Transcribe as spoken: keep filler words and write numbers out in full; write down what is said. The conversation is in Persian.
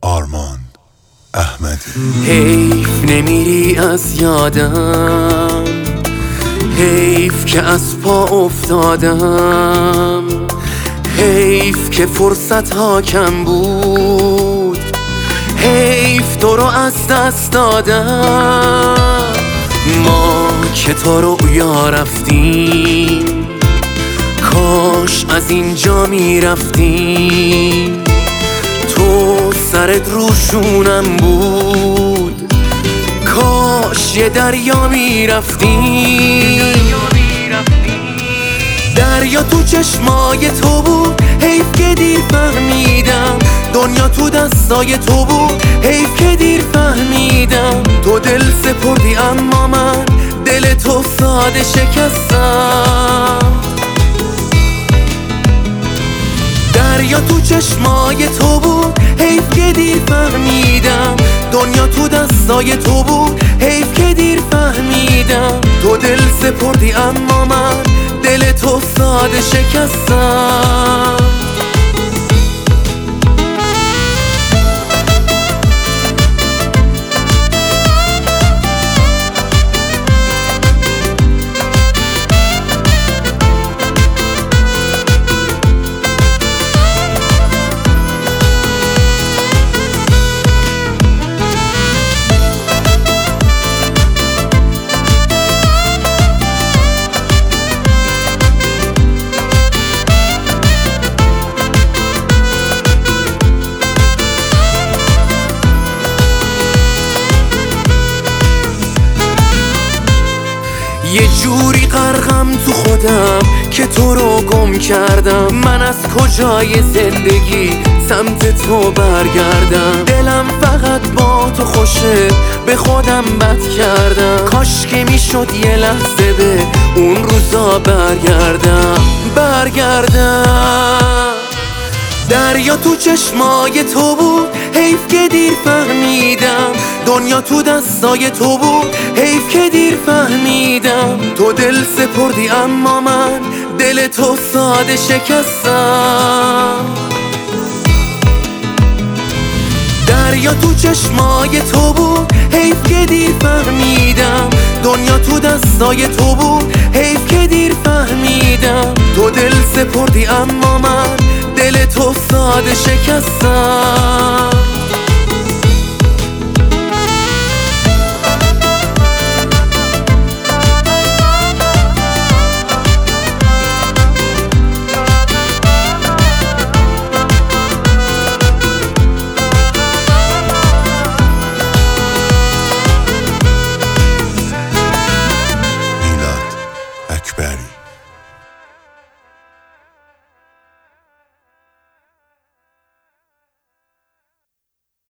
آرمان احمدی. حیف نمیری از یادم، حیف که از پا افتادم، حیف که فرصت ها کم بود، حیف تو رو از دست دادم. ما که تا رویا رفتیم، کاش از اینجا میرفتیم. تو سرت روشونم بود، کاش یه دریا میرفتیم. دریا تو چشمای تو بود، حیف که دیر فهمیدم. دنیا تو دستای تو بود، حیف که دیر فهمیدم. تو دل سپردی اما من دل تو ساده شکستم. دریا تو چشمای تو بود، حیف که دیر فهمیدم. دنیا تو دستای تو بود، حیف که دیر فهمیدم. تو دل سپردی اما من دل تو ساده شکستم. یه جوری غرقم تو خودم که تو رو گم کردم. من از کجای زندگی سمت تو برگردم؟ دلم فقط با تو خوشه، به خودم بد کردم. کاش که میشد یه لحظه به اون روزا برگردم برگردم. دریا تو چشمای تو بود، حیف که دیر فهمیدم. دنیا تو دستای تو بود، حیف که دیر فهمیدم. تو دل سپردی اما من دل تو ساده شکستم. دریا تو چشمای تو بود، حیف که دیر فهمیدم. دنیا تو دستای تو بود، حیف که دیر فهمیدم. تو دل سپردی اما من دل تو ساده شکستم.